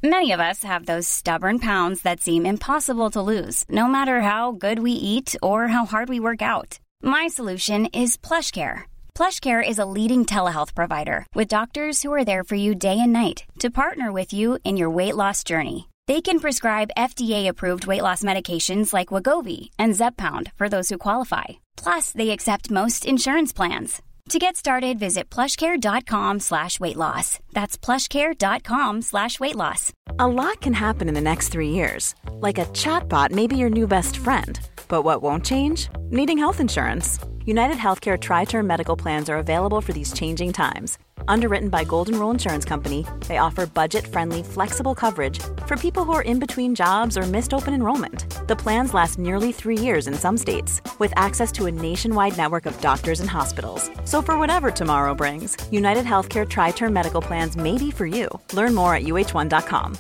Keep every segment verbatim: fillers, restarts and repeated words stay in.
Many of us have those stubborn pounds that seem impossible to lose, no matter how good we eat or how hard we work out. My solution is PlushCare. PlushCare is a leading telehealth provider with doctors who are there for you day and night to partner with you in your weight loss journey. They can prescribe F D A-approved weight loss medications like Wegovy and Zepbound for those who qualify. Plus, they accept most insurance plans. To get started, visit plushcare.com slash weight loss. That's plushcare.com slash weight loss. A lot can happen in the next three years. Like a chatbot may be your new best friend. But what won't change? Needing health insurance. United Healthcare Tri-Term Medical Plans are available for these changing times. Underwritten by Golden Rule Insurance Company, they offer budget-friendly, flexible coverage for people who are in between jobs or missed open enrollment. The plans last nearly three years in some states, with access to a nationwide network of doctors and hospitals. So for whatever tomorrow brings, United Healthcare Tri-Term Medical Plans may be for you. Learn more at U H one dot com.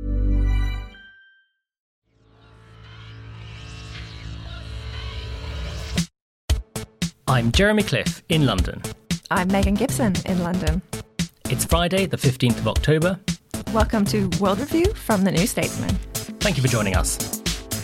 I'm Jeremy Cliff in London. I'm Megan Gibson in London. It's Friday, the fifteenth of October. Welcome to World Review from The New Statesman. Thank you for joining us.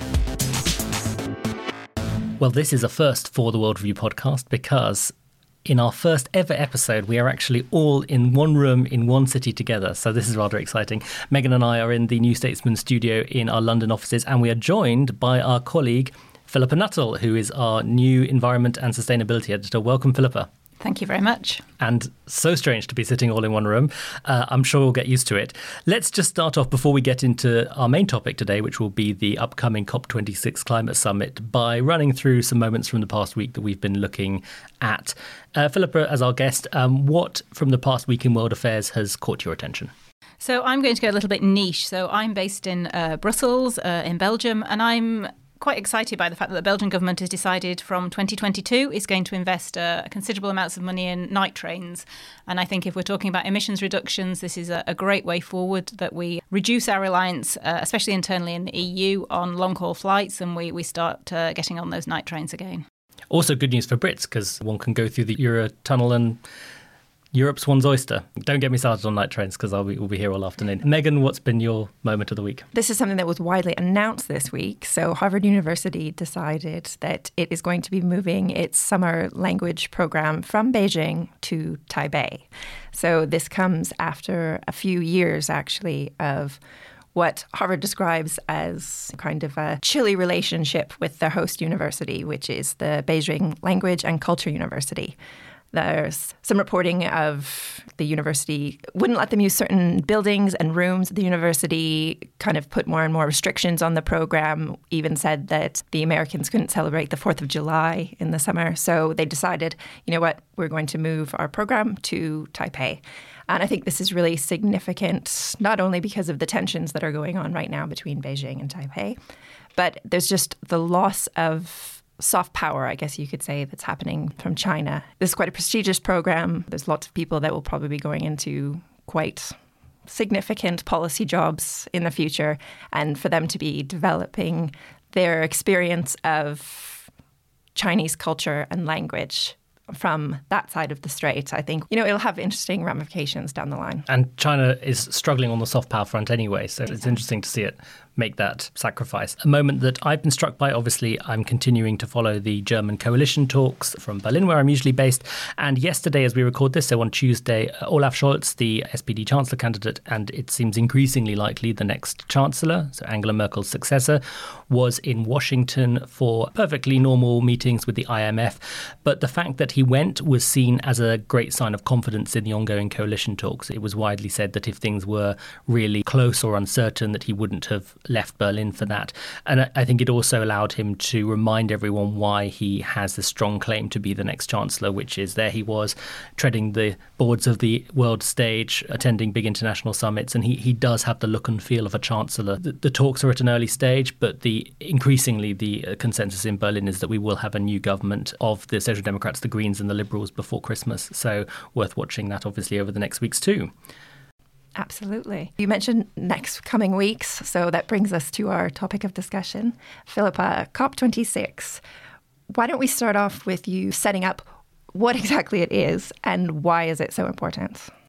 Well, this is a first for the World Review podcast because in our first ever episode, we are actually all in one room in one city together. So this is rather exciting. Megan and I are in the New Statesman studio in our London offices, and we are joined by our colleague, Philippa Nuttall, who is our new Environment and Sustainability Editor. Welcome, Philippa. Thank you very much. And so strange to be sitting all in one room. Uh, I'm sure we'll get used to it. Let's just start off before we get into our main topic today, which will be the upcoming COP twenty-six climate summit, by running through some moments from the past week that we've been looking at. Uh, Philippa, as our guest, um, what from the past week in world affairs has caught your attention? So I'm going to go a little bit niche. So I'm based in uh, Brussels, uh, in Belgium, and I'm quite excited by the fact that the Belgian government has decided from twenty twenty-two is going to invest uh, considerable amounts of money in night trains. And I think if we're talking about emissions reductions, this is a, a great way forward, that we reduce our reliance, uh, especially internally in the E U, on long-haul flights, and we, we start uh, getting on those night trains again. Also good news for Brits, because one can go through the Eurotunnel and Europe's one's oyster. Don't get me started on night trains, because I'll be, we'll be here all afternoon. Megan, what's been your moment of the week? This is something that was widely announced this week. So Harvard University decided that it is going to be moving its summer language program from Beijing to Taipei. So this comes after a few years, actually, of what Harvard describes as kind of a chilly relationship with the host university, which is the Beijing Language and Culture University. There's some reporting of the university wouldn't let them use certain buildings and rooms at the university, kind of put more and more restrictions on the program, even said that the Americans couldn't celebrate the fourth of July in the summer. So they decided, you know what, we're going to move our program to Taipei. And I think this is really significant, not only because of the tensions that are going on right now between Beijing and Taipei, but there's just the loss of soft power, I guess you could say, that's happening from China. This is quite a prestigious program. There's lots of people that will probably be going into quite significant policy jobs in the future. And for them to be developing their experience of Chinese culture and language from that side of the strait, I think, you know, it'll have interesting ramifications down the line. And China is struggling on the soft power front anyway, so exactly. It's interesting to see it make that sacrifice. A moment that I've been struck by, obviously, I'm continuing to follow the German coalition talks from Berlin, where I'm usually based. And yesterday, as we record this, so on Tuesday, Olaf Scholz, the S P D Chancellor candidate, and it seems increasingly likely the next Chancellor, so Angela Merkel's successor, was in Washington for perfectly normal meetings with the I M F. But the fact that he went was seen as a great sign of confidence in the ongoing coalition talks. It was widely said that if things were really close or uncertain, that he wouldn't have left Berlin for that. And I think it also allowed him to remind everyone why he has a strong claim to be the next Chancellor, which is there he was treading the boards of the world stage, attending big international summits, and he, he does have the look and feel of a Chancellor. The, the talks are at an early stage, but the increasingly the consensus in Berlin is that we will have a new government of the Social Democrats, the Greens and the Liberals before Christmas. So worth watching that, obviously, over the next weeks too. Absolutely. You mentioned next coming weeks, so that brings us to our topic of discussion. Philippa, COP twenty-six. Why don't we start off with you setting up what exactly it is and why is it so important?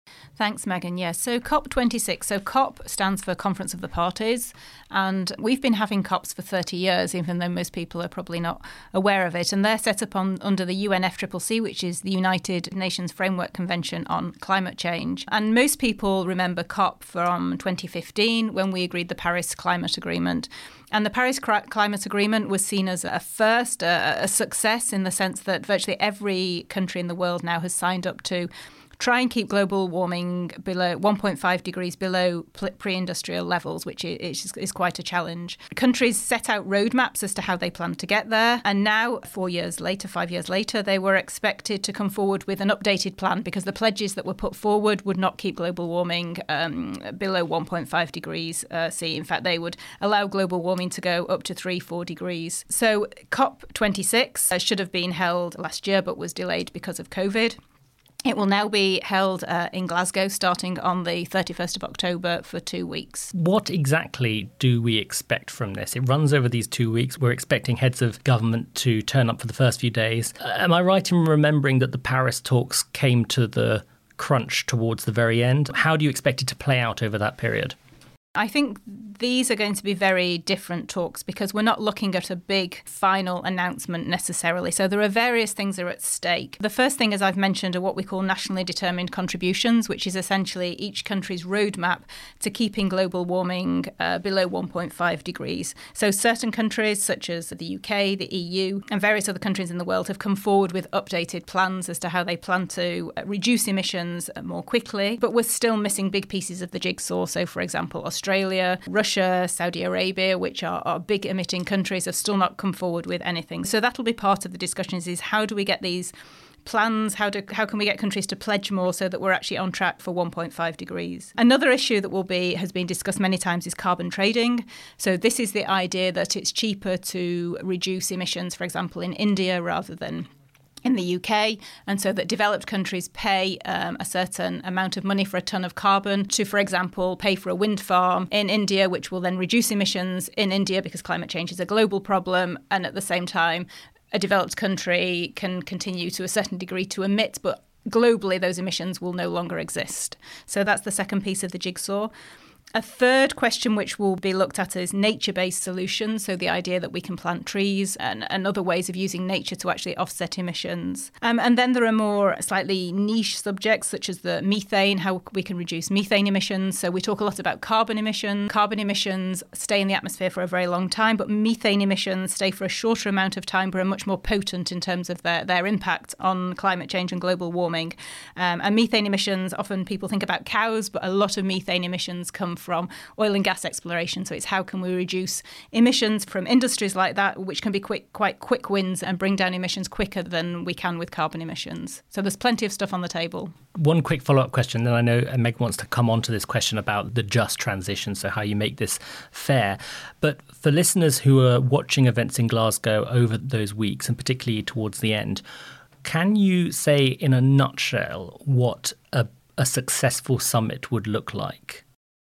Thanks, Megan. Yes, so COP twenty-six. So COP stands for Conference of the Parties, and we've been having COPs for thirty years, even though most people are probably not aware of it. And they're set up on under the U N F C C C, which is the United Nations Framework Convention on Climate Change. And most people remember COP from twenty fifteen, when we agreed the Paris Climate Agreement. And the Paris Climate Agreement was seen as a first, a, a success, in the sense that virtually every country in the world now has signed up to try and keep global warming below one point five degrees below pre-industrial levels, which is, is quite a challenge. Countries set out roadmaps as to how they plan to get there. And now, four years later, five years later, they were expected to come forward with an updated plan, because the pledges that were put forward would not keep global warming um, below one point five degrees uh, C. In fact, they would allow global warming to go up to three, four degrees. So COP twenty-six uh, should have been held last year, but was delayed because of COVID. It will now be held uh, in Glasgow, starting on the thirty-first of October for two weeks. What exactly do we expect from this? It runs over these two weeks. We're expecting heads of government to turn up for the first few days. Uh, am I right in remembering that the Paris talks came to the crunch towards the very end? How do you expect it to play out over that period? I think these are going to be very different talks, because we're not looking at a big final announcement necessarily. So there are various things that are at stake. The first thing, as I've mentioned, are what we call nationally determined contributions, which is essentially each country's roadmap to keeping global warming uh, below one point five degrees. So certain countries, such as the U K, the E U, and various other countries in the world, have come forward with updated plans as to how they plan to reduce emissions more quickly. But we're still missing big pieces of the jigsaw. So, for example, Australia, Russia, Saudi Arabia, which are, are big emitting countries, have still not come forward with anything. So that'll be part of the discussions, is how do we get these plans, how do how can we get countries to pledge more so that we're actually on track for one point five degrees. Another issue that will be has been discussed many times is carbon trading. So this is the idea that it's cheaper to reduce emissions, for example, in India rather than in the U K, and so that developed countries pay um, a certain amount of money for a tonne of carbon to, for example, pay for a wind farm in India, which will then reduce emissions in India because climate change is a global problem, and at the same time a developed country can continue to a certain degree to emit, but globally those emissions will no longer exist. So that's the second piece of the jigsaw. A third question which will be looked at is nature-based solutions, so the idea that we can plant trees and, and other ways of using nature to actually offset emissions. Um, and then there are more slightly niche subjects, such as the methane, how we can reduce methane emissions. So we talk a lot about carbon emissions. Carbon emissions stay in the atmosphere for a very long time, but methane emissions stay for a shorter amount of time, but are much more potent in terms of their, their impact on climate change and global warming. Um, and methane emissions, often people think about cows, but a lot of methane emissions come from oil and gas exploration. So it's how can we reduce emissions from industries like that, which can be quick, quite quick wins and bring down emissions quicker than we can with carbon emissions. So there's plenty of stuff on the table. One quick follow-up question, then I know Meg wants to come on to this question about the just transition, so how you make this fair. But for listeners who are watching events in Glasgow over those weeks, and particularly towards the end, can you say in a nutshell what a, a successful summit would look like?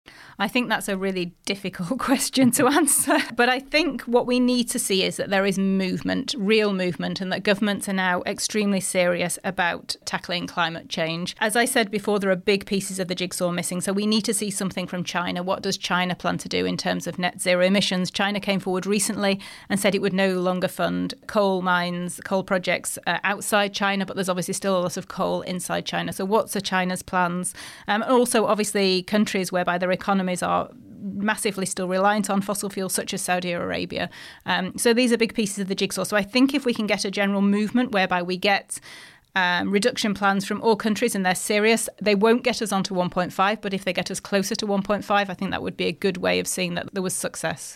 I think that's a really difficult question to answer. But I think what we need to see is that there is movement, real movement, and that governments are now extremely serious about tackling climate change. As I said before, there are big pieces of the jigsaw missing. So we need to see something from China. What does China plan to do in terms of net zero emissions? China came forward recently and said it would no longer fund coal mines, coal projects uh, outside China, but there's obviously still a lot of coal inside China. So what's China's plans? Um, and also, obviously, countries whereby their economies are massively still reliant on fossil fuels, such as Saudi Arabia. Um, so these are big pieces of the jigsaw. So I think if we can get a general movement whereby we get um, reduction plans from all countries and they're serious, they won't get us onto one point five, but if they get us closer to one point five, I think that would be a good way of seeing that there was success.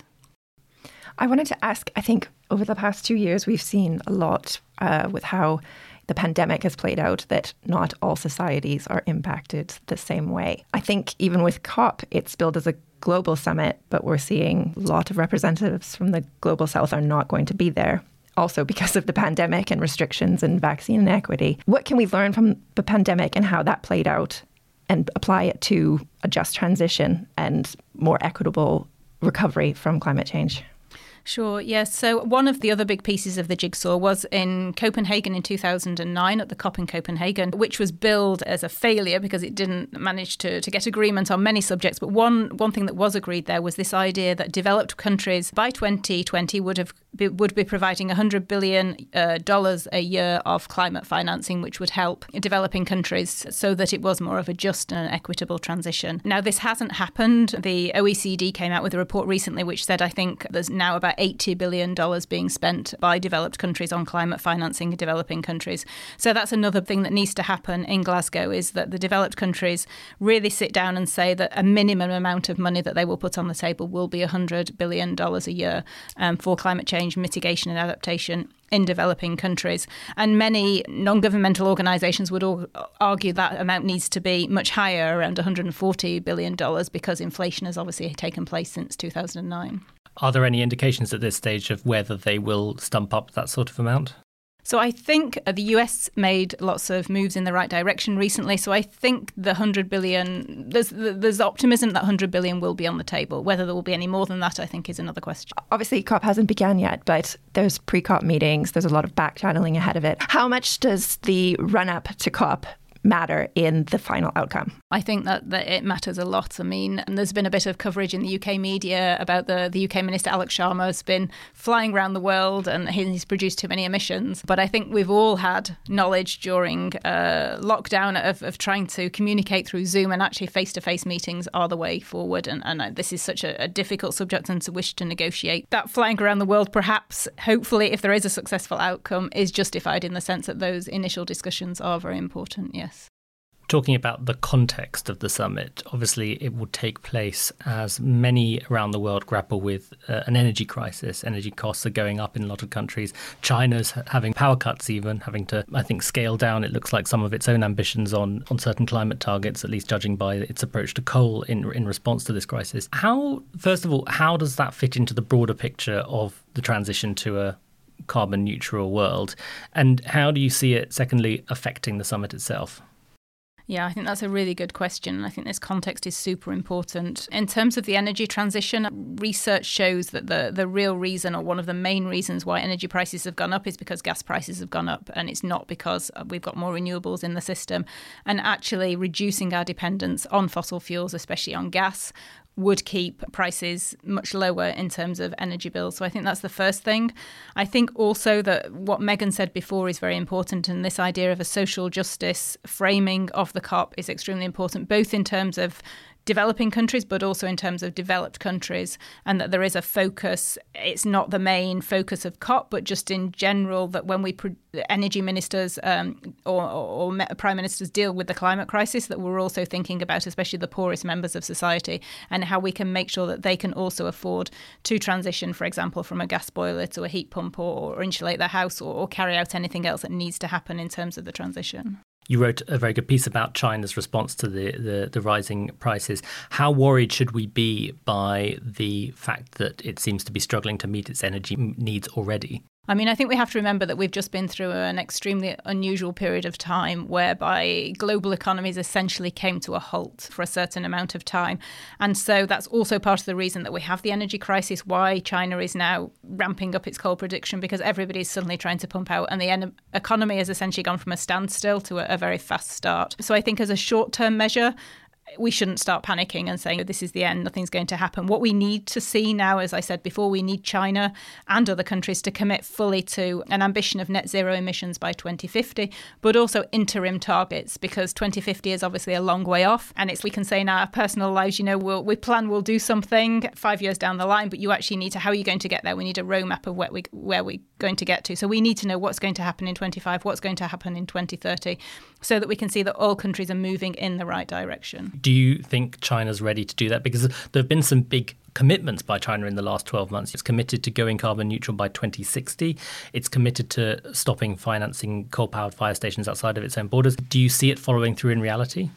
I wanted to ask, I think over the past two years, we've seen a lot uh, with how the pandemic has played out, that not all societies are impacted the same way. I think even with COP, it's billed as a global summit, but we're seeing a lot of representatives from the global south are not going to be there, also because of the pandemic and restrictions and vaccine inequity. What can we learn from the pandemic and how that played out and apply it to a just transition and more equitable recovery from climate change? Sure, yes. So one of the other big pieces of the jigsaw was in Copenhagen in two thousand nine at the COP in Copenhagen, which was billed as a failure because it didn't manage to, to get agreement on many subjects. But one, one thing that was agreed there was this idea that developed countries by twenty twenty would have be, would be providing one hundred billion dollars uh, a year of climate financing, which would help developing countries so that it was more of a just and equitable transition. Now, this hasn't happened. The O E C D came out with a report recently which said, I think, there's now about eighty billion dollars being spent by developed countries on climate financing in developing countries. So that's another thing that needs to happen in Glasgow, is that the developed countries really sit down and say that a minimum amount of money that they will put on the table will be one hundred billion dollars a year um, for climate change mitigation and adaptation in developing countries. And many non-governmental organisations would all argue that amount needs to be much higher, around one hundred forty billion dollars, because inflation has obviously taken place since two thousand nine. Are there any indications at this stage of whether they will stump up that sort of amount? So I think the U S made lots of moves in the right direction recently. So I think the one hundred billion, there's there's optimism that one hundred billion will be on the table. Whether there will be any more than that, I think, is another question. Obviously, COP hasn't begun yet, but there's pre-COP meetings. There's a lot of back-channeling ahead of it. How much does the run-up to COP matter in the final outcome? I think that, that it matters a lot. I mean, and there's been a bit of coverage in the U K media about the, the U K Minister Alex Sharma has been flying around the world and he's produced too many emissions. But I think we've all had knowledge during uh, lockdown of, of trying to communicate through Zoom, and actually face-to-face meetings are the way forward. And, and this is such a, a difficult subject, and to wish to negotiate that flying around the world, perhaps, hopefully, if there is a successful outcome, is justified in the sense that those initial discussions are very important, yes. Talking about the context of the summit, obviously it will take place as many around the world grapple with uh, an energy crisis. Energy costs are going up in a lot of countries. China's having power cuts even, having to, I think, scale down, it looks like, some of its own ambitions on, on certain climate targets, at least judging by its approach to coal in, in response to this crisis. How, first of all, how does that fit into the broader picture of the transition to a carbon neutral world? And how do you see it, secondly, affecting the summit itself? Yeah, I think that's a really good question. I think this context is super important. In terms of the energy transition, research shows that the, the real reason, or one of the main reasons why energy prices have gone up, is because gas prices have gone up. And it's not because we've got more renewables in the system. And actually reducing our dependence on fossil fuels, especially on gas, would keep prices much lower in terms of energy bills. So I think that's the first thing. I think also that what Megan said before is very important, and this idea of a social justice framing of the COP is extremely important, both in terms of developing countries, but also in terms of developed countries, and that there is a focus. It's not the main focus of COP, but just in general, that when we pro- energy ministers um, or, or, or prime ministers deal with the climate crisis, that we're also thinking about especially the poorest members of society, and how we can make sure that they can also afford to transition, for example, from a gas boiler to a heat pump, or, or insulate their house, or, or carry out anything else that needs to happen in terms of the transition. You wrote a very good piece about China's response to the, the, the rising prices. How worried should we be by the fact that it seems to be struggling to meet its energy needs already? I mean, I think we have to remember that we've just been through an extremely unusual period of time whereby global economies essentially came to a halt for a certain amount of time. And so that's also part of the reason that we have the energy crisis, why China is now ramping up its coal production, because everybody's suddenly trying to pump out, and the en- economy has essentially gone from a standstill to a, a very fast start. So I think as a short-term measure, we shouldn't start panicking and saying, oh, this is the end, nothing's going to happen. What we need to see now, as I said before, we need China and other countries to commit fully to an ambition of net zero emissions by twenty fifty, but also interim targets, because twenty fifty is obviously a long way off. And it's, we can say in our personal lives, you know, we'll, we plan we'll do something five years down the line, but you actually need to, how are you going to get there? We need a roadmap of where, we, where we're going to get to. So we need to know what's going to happen in twenty-five, what's going to happen in twenty thirty, so that we can see that all countries are moving in the right direction. Do you think China's ready to do that? Because there have been some big commitments by China in the last twelve months. It's committed to going carbon neutral by twenty sixty. It's committed to stopping financing coal-powered fire stations outside of its own borders. Do you see it following through in reality?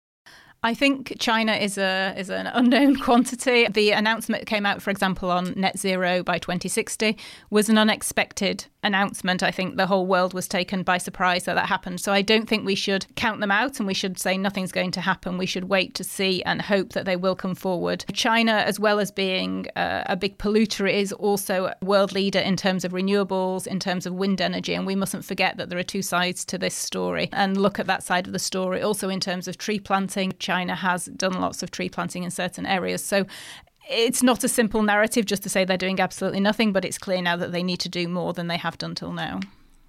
I think China is a is an unknown quantity. The announcement that came out, for example, on net zero by twenty sixty was an unexpected announcement, I think the whole world was taken by surprise that that happened. So I don't think we should count them out and we should say nothing's going to happen. We should wait to see and hope that they will come forward. China, as well as being uh, a big polluter, is also a world leader in terms of renewables, in terms of wind energy. And we mustn't forget that there are two sides to this story and look at that side of the story. Also in terms of tree planting, China has done lots of tree planting in certain areas. So it's not a simple narrative just to say they're doing absolutely nothing, but it's clear now that they need to do more than they have done till now.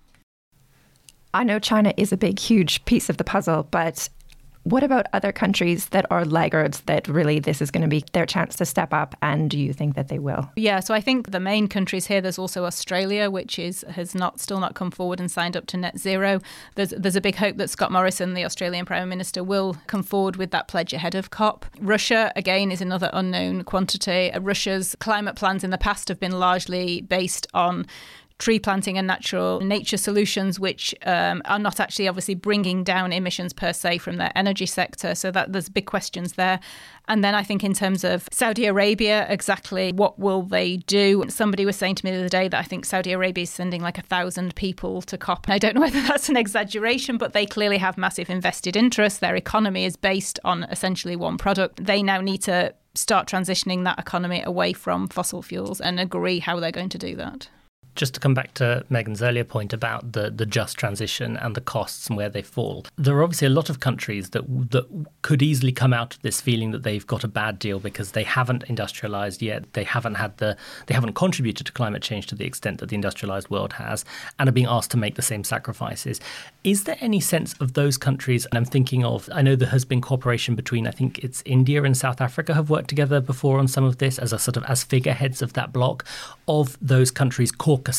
I know China is a big, huge piece of the puzzle, but what about other countries that are laggards that really this is going to be their chance to step up? And do you think that they will? Yeah, so I think the main countries here, there's also Australia, which is has not still not come forward and signed up to net zero. There's there's a big hope that Scott Morrison, the Australian Prime Minister, will come forward with that pledge ahead of COP. Russia, again, is another unknown quantity. Russia's climate plans in the past have been largely based on tree planting and natural nature solutions, which um, are not actually obviously bringing down emissions per se from their energy sector. So that there's big questions there. And then I think in terms of Saudi Arabia, exactly what will they do? Somebody was saying to me the other day that I think Saudi Arabia is sending like a thousand people to COP. I don't know whether that's an exaggeration, but they clearly have massive invested interests. Their economy is based on essentially one product. They now need to start transitioning that economy away from fossil fuels and agree how they're going to do that. Just to come back to Megan's earlier point about the, the just transition and the costs and where they fall, there are obviously a lot of countries that that could easily come out of this feeling that they've got a bad deal because they haven't industrialized yet, they haven't had the they haven't contributed to climate change to the extent that the industrialized world has, and are being asked to make the same sacrifices. Is there any sense of those countries? And I'm thinking of, I know there has been cooperation between, I think it's India and South Africa have worked together before on some of this as a sort of as figureheads of that bloc, of those countries caucusing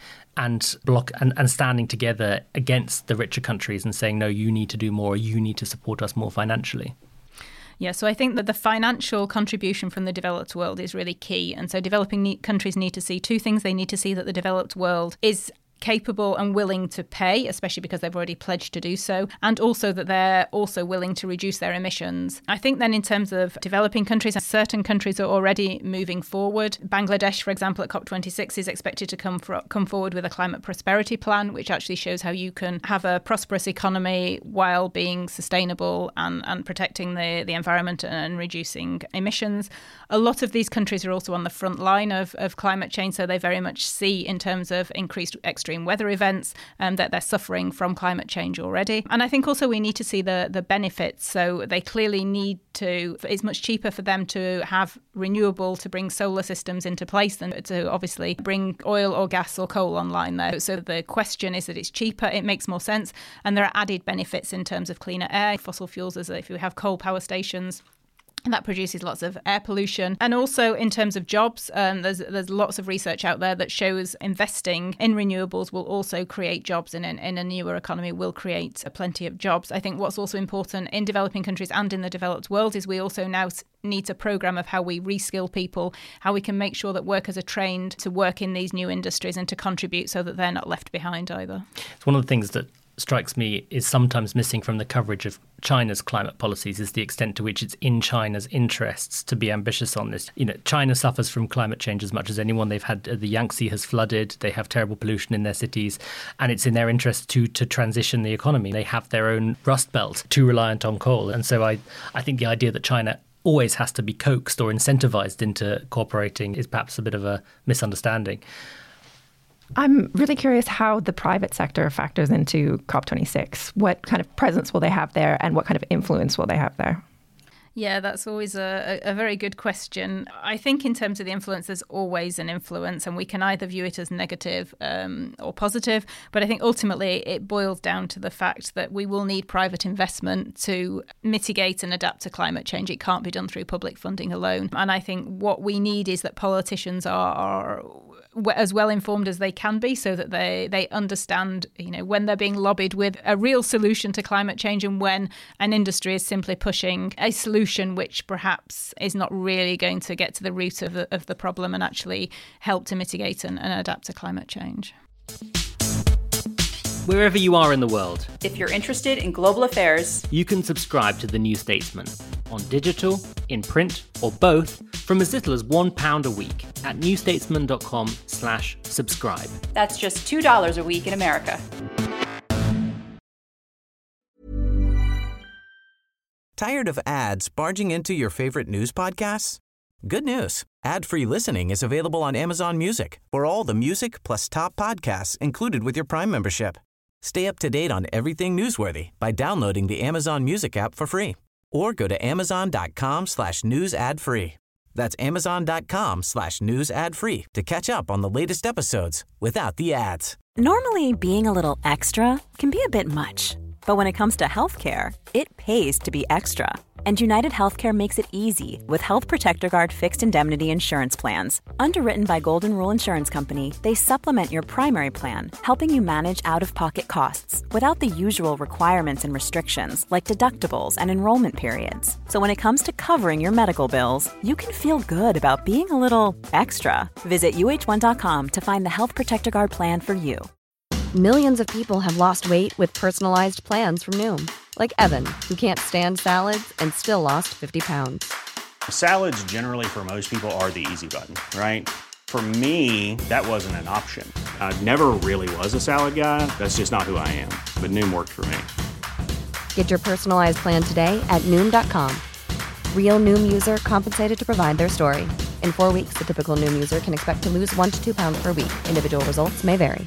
and block and, and standing together against the richer countries and saying, no, you need to do more, you need to support us more financially. Yeah, so I think that the financial contribution from the developed world is really key. And so developing ne- countries need to see two things. They need to see that the developed world is capable and willing to pay, especially because they've already pledged to do so, and also that they're also willing to reduce their emissions. I think then in terms of developing countries, certain countries are already moving forward. Bangladesh, for example, at COP twenty-six is expected to come for, come forward with a climate prosperity plan, which actually shows how you can have a prosperous economy while being sustainable and, and protecting the, the environment and reducing emissions. A lot of these countries are also on the front line of, of climate change, so they very much see in terms of increased extreme weather events um, that they're suffering from climate change already. And I think also we need to see the, the benefits. So they clearly need to, it's much cheaper for them to have renewable, to bring solar systems into place than to obviously bring oil or gas or coal online there. So the question is that it's cheaper, it makes more sense. And there are added benefits in terms of cleaner air, fossil fuels, as if we have coal power stations. And that produces lots of air pollution. And also in terms of jobs, um, there's there's lots of research out there that shows investing in renewables will also create jobs, and in, in a newer economy will create plenty of jobs. I think what's also important in developing countries and in the developed world is we also now need a program of how we reskill people, how we can make sure that workers are trained to work in these new industries and to contribute so that they're not left behind either. It's one of the things that strikes me is sometimes missing from the coverage of China's climate policies is the extent to which it's in China's interests to be ambitious on this. You know, China suffers from climate change as much as anyone. They've had the Yangtze has flooded. They have terrible pollution in their cities, and it's in their interest to to transition the economy. They have their own rust belt, too reliant on coal, and so I I think the idea that China always has to be coaxed or incentivized into cooperating is perhaps a bit of a misunderstanding. I'm really curious how the private sector factors into COP twenty-six. What kind of presence will they have there, and what kind of influence will they have there? Yeah, that's always a, a very good question. I think in terms of the influence, there's always an influence, and we can either view it as negative um, or positive. But I think ultimately it boils down to the fact that we will need private investment to mitigate and adapt to climate change. It can't be done through public funding alone. And I think what we need is that politicians are, are as well informed as they can be, so that they, they understand, you know, when they're being lobbied with a real solution to climate change and when an industry is simply pushing a solution which perhaps is not really going to get to the root of the, of the problem and actually help to mitigate and, and adapt to climate change. Wherever you are in the world, if you're interested in global affairs, you can subscribe to The New Statesman. on digital, in print, or both from as little as one pound a week at newstatesman.com slash subscribe. That's just two dollars a week in America. Tired of ads barging into your favorite news podcasts? Good news. Ad-free listening is available on Amazon Music for all the music plus top podcasts included with your Prime membership. Stay up to date on everything newsworthy by downloading the Amazon Music app for free or go to amazon.com slash news ad free. That's amazon.com slash news ad free to catch up on the latest episodes without the ads. Normally, being a little extra can be a bit much. But when it comes to healthcare, it pays to be extra. And United Healthcare makes it easy with Health Protector Guard fixed indemnity insurance plans. Underwritten by Golden Rule Insurance Company, they supplement your primary plan, helping you manage out-of-pocket costs without the usual requirements and restrictions like deductibles and enrollment periods. So when it comes to covering your medical bills, you can feel good about being a little extra. Visit U H one dot com to find the Health Protector Guard plan for you. Millions of people have lost weight with personalized plans from Noom. Like Evan, who can't stand salads and still lost fifty pounds. Salads generally for most people are the easy button, right? For me, that wasn't an option. I never really was a salad guy. That's just not who I am. But Noom worked for me. Get your personalized plan today at Noom dot com. Real Noom user compensated to provide their story. In four weeks, the typical Noom user can expect to lose one to two pounds per week. Individual results may vary.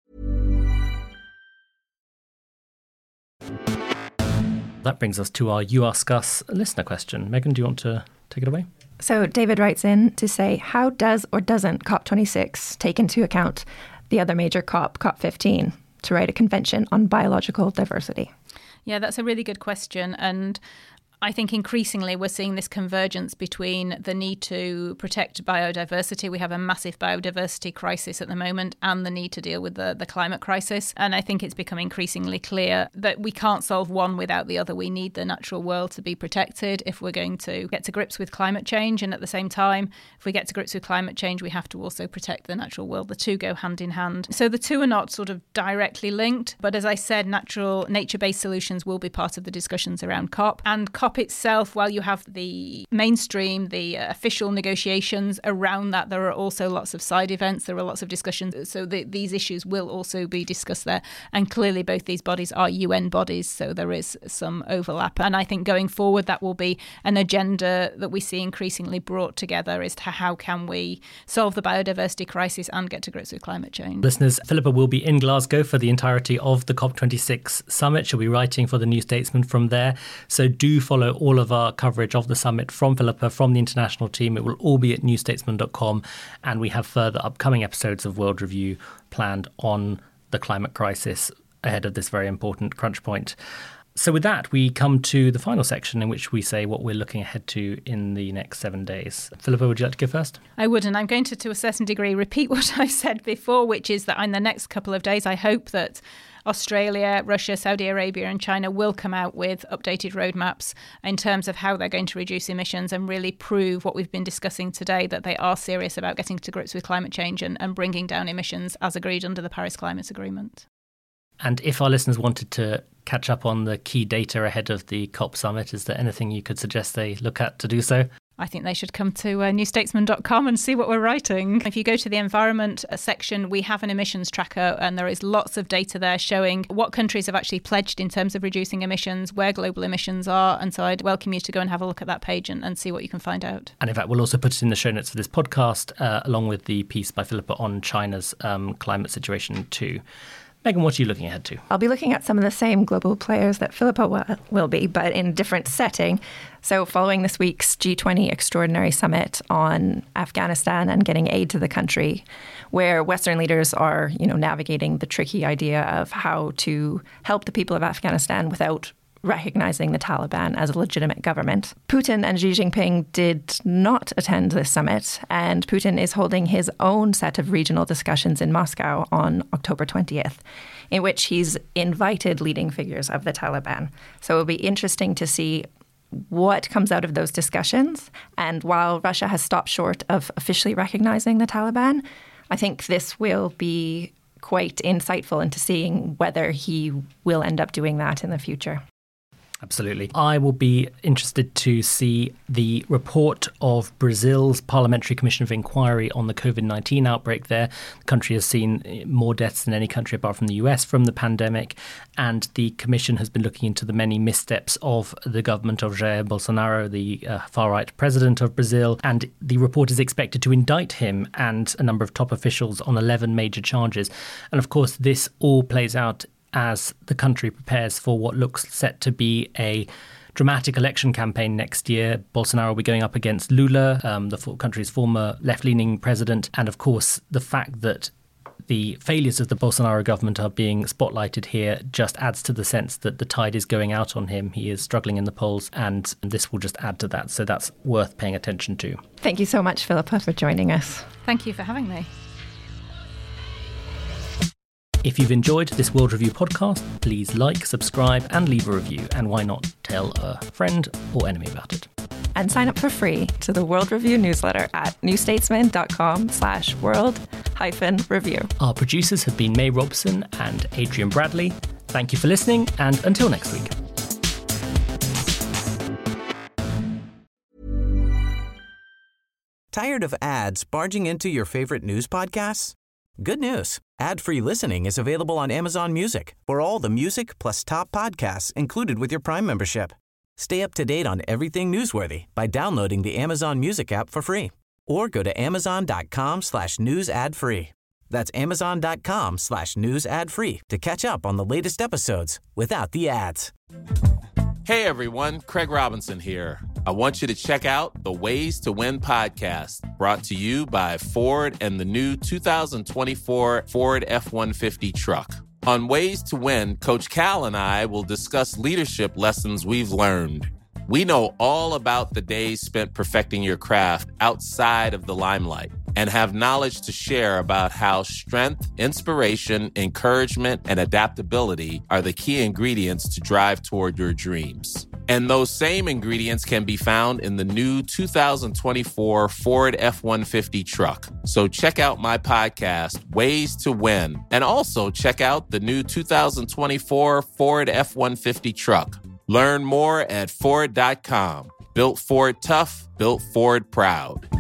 That brings us to our You Ask Us listener question. Megan, do you want to take it away? So David writes in to say, how does or doesn't COP twenty-six take into account the other major COP, COP fifteen, to write a convention on biological diversity? Yeah, that's a really good question. And I think increasingly we're seeing this convergence between the need to protect biodiversity. We have a massive biodiversity crisis at the moment and the need to deal with the, the climate crisis. And I think it's become increasingly clear that we can't solve one without the other. We need the natural world to be protected if we're going to get to grips with climate change. And at the same time, if we get to grips with climate change, we have to also protect the natural world. The two go hand in hand. So the two are not sort of directly linked. But as I said, natural nature-based solutions will be part of the discussions around COP. And COP itself, while you have the mainstream, the uh, official negotiations around that, there are also lots of side events. There are lots of discussions. So the, these issues will also be discussed there. And clearly both these bodies are U N bodies, so there is some overlap. And I think going forward, that will be an agenda that we see increasingly brought together as to how can we solve the biodiversity crisis and get to grips with climate change. Listeners, Philippa will be in Glasgow for the entirety of the COP twenty-six summit. She'll be writing for the New Statesman from there. So do follow all of our coverage of the summit from Philippa, from the international team. It will all be at new statesman dot com. And we have further upcoming episodes of World Review planned on the climate crisis ahead of this very important crunch point. So with that, we come to the final section in which we say what we're looking ahead to in the next seven days. Philippa, would you like to go first? I would, and I'm going to, to a certain degree, repeat what I said before, which is that in the next couple of days, I hope that Australia, Russia, Saudi Arabia and China will come out with updated roadmaps in terms of how they're going to reduce emissions and really prove what we've been discussing today, that they are serious about getting to grips with climate change and, and bringing down emissions as agreed under the Paris Climate Agreement. And if our listeners wanted to catch up on the key data ahead of the COP summit, is there anything you could suggest they look at to do so? I think they should come to uh, new statesman dot com and see what we're writing. If you go to the environment section, we have an emissions tracker and there is lots of data there showing what countries have actually pledged in terms of reducing emissions, where global emissions are. And so I'd welcome you to go and have a look at that page and, and see what you can find out. And in fact, we'll also put it in the show notes for this podcast, uh, along with the piece by Philippa on China's um, climate situation too. Megan, what are you looking ahead to? I'll be looking at some of the same global players that Philippa will, will be, but in a different setting. So following this week's G twenty Extraordinary Summit on Afghanistan and getting aid to the country, where Western leaders are, you know, navigating the tricky idea of how to help the people of Afghanistan without recognizing the Taliban as a legitimate government. Putin and Xi Jinping did not attend this summit, and Putin is holding his own set of regional discussions in Moscow on October twentieth, in which he's invited leading figures of the Taliban. So it'll be interesting to see what comes out of those discussions. And while Russia has stopped short of officially recognizing the Taliban, I think this will be quite insightful into seeing whether he will end up doing that in the future. Absolutely. I will be interested to see the report of Brazil's Parliamentary Commission of Inquiry on the covid nineteen outbreak there. The country has seen more deaths than any country apart from the U S from the pandemic, and the Commission has been looking into the many missteps of the government of Jair Bolsonaro, the uh, far-right president of Brazil, and the report is expected to indict him and a number of top officials on eleven major charges. And of course, this all plays out as the country prepares for what looks set to be a dramatic election campaign next year. Bolsonaro will be going up against Lula, um, the country's former left-leaning president. And of course, the fact that the failures of the Bolsonaro government are being spotlighted here just adds to the sense that the tide is going out on him. He is struggling in the polls, and this will just add to that. So that's worth paying attention to. Thank you so much, Philippa, for joining us. Thank you for having me. If you've enjoyed this World Review podcast, please like, subscribe and leave a review. And why not tell a friend or enemy about it? And sign up for free to the World Review newsletter at newstatesman.com slash world hyphen review. Our producers have been May Robson and Adrian Bradley. Thank you for listening, and until next week. Tired of ads barging into your favorite news podcasts? Good news. Ad-free listening is available on Amazon Music for all the music plus top podcasts included with your Prime membership. Stay up to date on everything newsworthy by downloading the Amazon Music app for free or go to amazon.com slash news ad free. That's amazon.com slash news ad free to catch up on the latest episodes without the ads. Hey everyone, Craig Robinson here. I want you to check out the Ways to Win podcast, brought to you by Ford and the new two thousand twenty-four Ford F one fifty truck. On Ways to Win, Coach Cal and I will discuss leadership lessons we've learned. We know all about the days spent perfecting your craft outside of the limelight and have knowledge to share about how strength, inspiration, encouragement, and adaptability are the key ingredients to drive toward your dreams. And those same ingredients can be found in the new two thousand twenty-four Ford F one fifty truck. So check out my podcast, Ways to Win, and also check out the new two thousand twenty-four Ford F one fifty truck. Learn more at Ford dot com. Built Ford tough, built Ford proud.